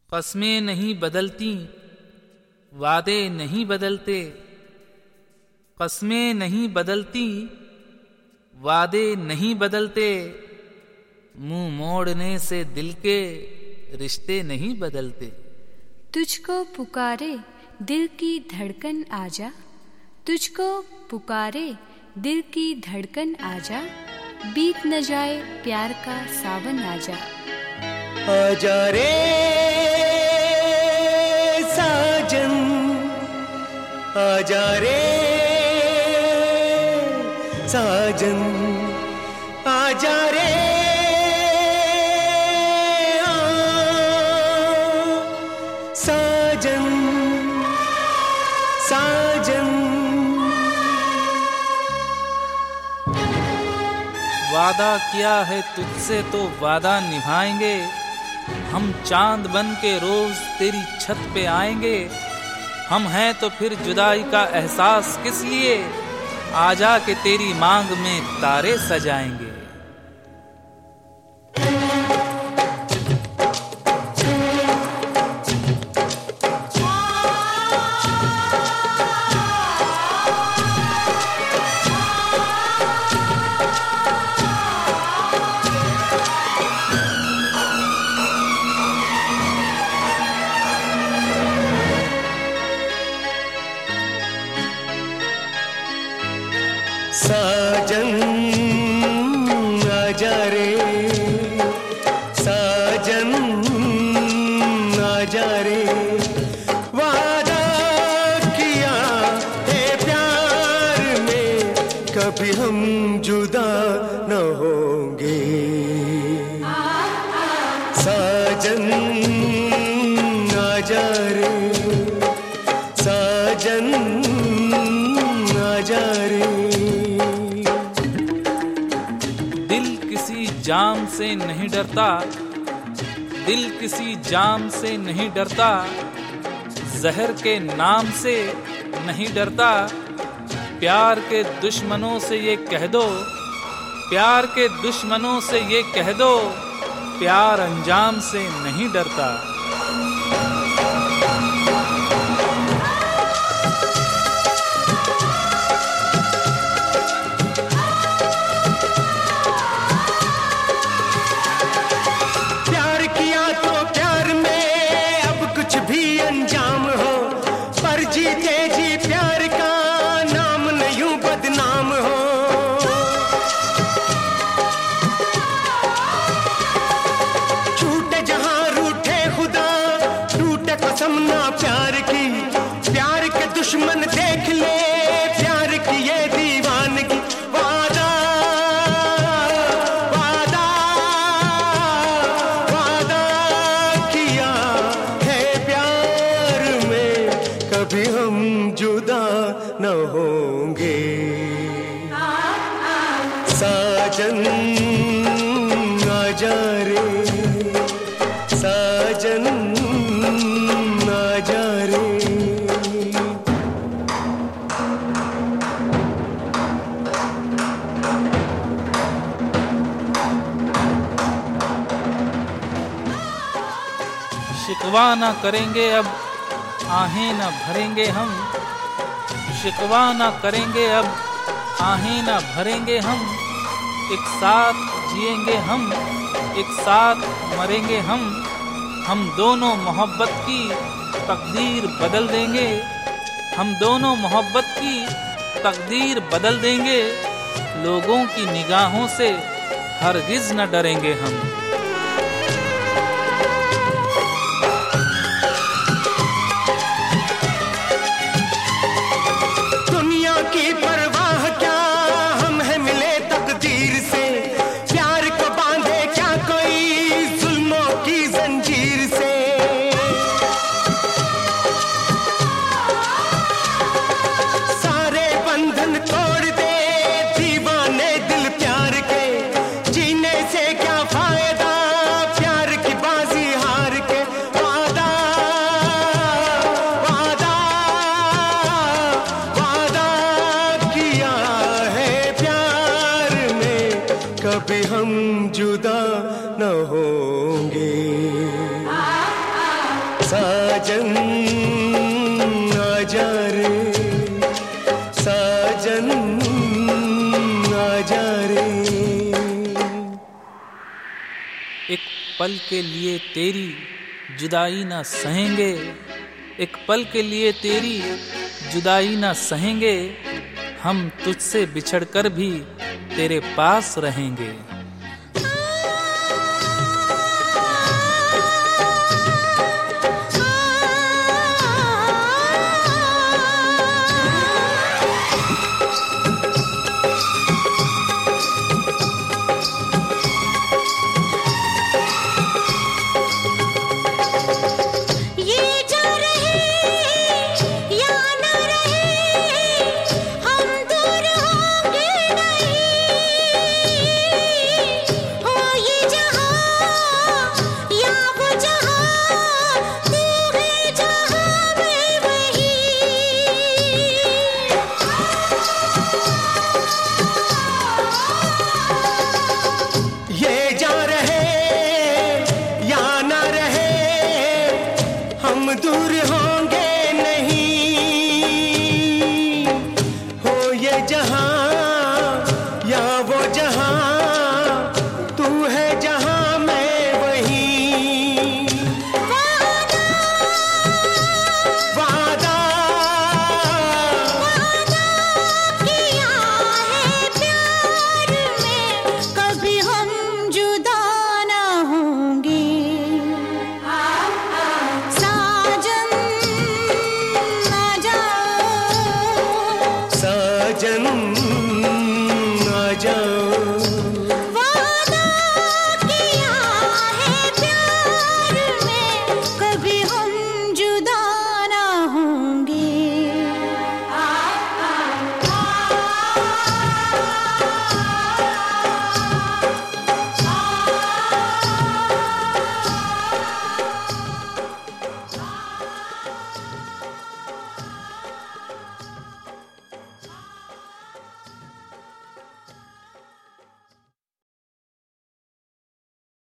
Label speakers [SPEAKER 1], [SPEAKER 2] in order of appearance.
[SPEAKER 1] कस्में नहीं बदलती, वादे नहीं बदलते। कस्में नहीं बदलती, वादे नहीं बदलते। मुंह मोड़ने से दिल के रिश्ते नहीं बदलते।
[SPEAKER 2] तुझको पुकारे दिल की धड़कन आजा, तुझको पुकारे दिल की धड़कन आजा, बीत न जाए प्यार का सावन आजा।
[SPEAKER 3] आजा रे साजन, आजा रे साजन, आजा रे साजन, साजन।
[SPEAKER 1] वादा किया है तुझसे तो वादा निभाएंगे, हम चांद बन के रोज तेरी छत पे आएंगे। हम हैं तो फिर जुदाई का एहसास किस लिए, आजा के तेरी मांग में तारे सजाएंगे।
[SPEAKER 3] साजन आजा रे साजन, आजा रे। वादा किया है प्यार में, कभी हम जुदा न होंगे। साजन आजा रे साजन, आजा रे।
[SPEAKER 1] जाम से नहीं डरता, दिल किसी जाम से नहीं डरता, जहर के नाम से नहीं डरता। प्यार के दुश्मनों से ये कह दो, प्यार के दुश्मनों से ये कह दो, प्यार अंजाम से नहीं डरता।
[SPEAKER 3] जीते जी प्यार का नाम न यूं बदनाम हो। छूटे जहां रूठे खुदा, टूटे कसम ना प्यार की। प्यार के दुश्मन देख ले प्यार की ये दीवानगी। वादा वादा वादा किया है प्यार में, कभी हम जुदा न होंगे। साजन आजा रे साजन, आजा रे।
[SPEAKER 1] शिकवा न करेंगे अब, आहें न भरेंगे हम। शिकवा न करेंगे अब, आहें न भरेंगे हम। एक साथ जिएंगे हम, एक साथ मरेंगे हम। हम दोनों मोहब्बत की तकदीर बदल देंगे, हम दोनों मोहब्बत की तकदीर बदल देंगे। लोगों की निगाहों से हरगिज न डरेंगे हम।
[SPEAKER 3] की परवाह क्या, हम हैं मिले तकदीर से। प्यार को बांधे क्या कोई जुल्मों की जंजीर से। सारे बंधन तोड़ दे दीवाने दिल प्यार के। जीने से क्या फायदा प्यार की बाजी हार के। वादा वादा वादा किया है प्यार में, कभी हम जुदा न होंगे। साजन आजा रे, साजन आजा रे।
[SPEAKER 1] एक पल के लिए तेरी जुदाई ना सहेंगे, एक पल के लिए तेरी जुदाई ना सहेंगे, हम तुझसे बिछड़कर भी तेरे पास रहेंगे।
[SPEAKER 3] दूर हो